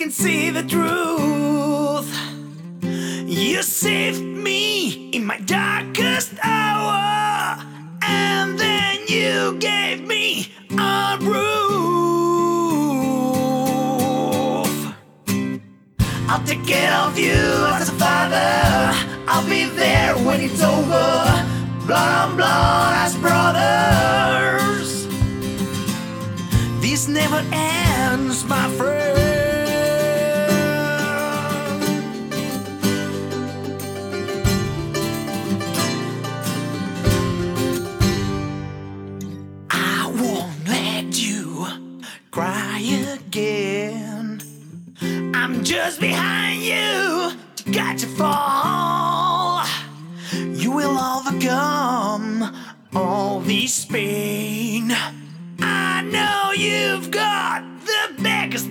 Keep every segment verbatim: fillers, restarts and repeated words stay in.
can see the truth. You saved me in my darkest hour, and then you gave me a roof. I'll take care of you as a father. I'll be there when it's over. Blood on blood as brothers. This never ends, my friend. I won't let you cry again. I'm just behind you to catch a fall. You will overcome all this pain. I know you've got the biggest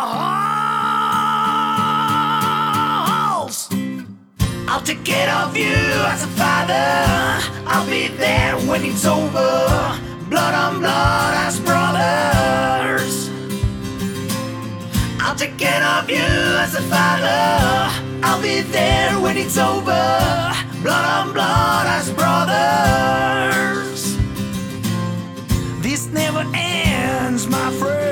balls. I'll take care of you as a father. I'll be there when it's over. Blood on blood as brothers. I'll take care of you as a father. I'll be there when it's over. Blood on blood as brothers. This never ends, my friend.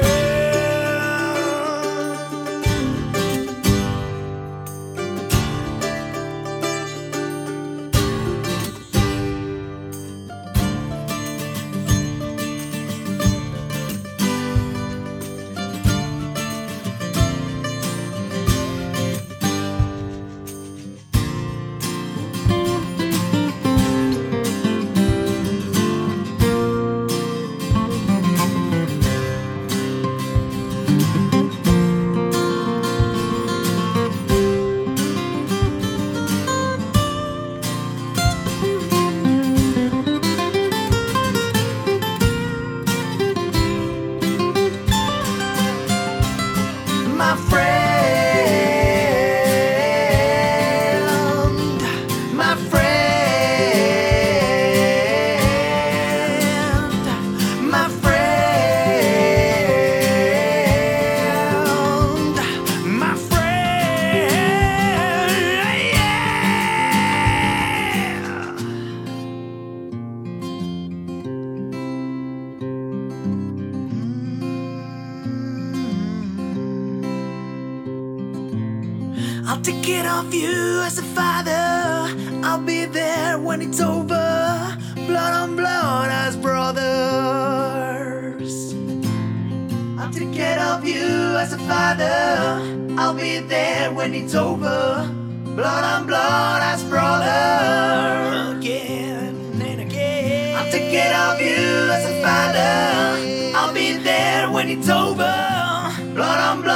My friend, my friend, my friend, my friend, yeah. I'll take care of you as a father. I'll be there when it's over. Blood on blood as brothers. I'll take care of you as a father. I'll be there when it's over. Blood on blood as brothers. Again and again. I'll take care of you as a father. I'll be there when it's over. Blood on blood.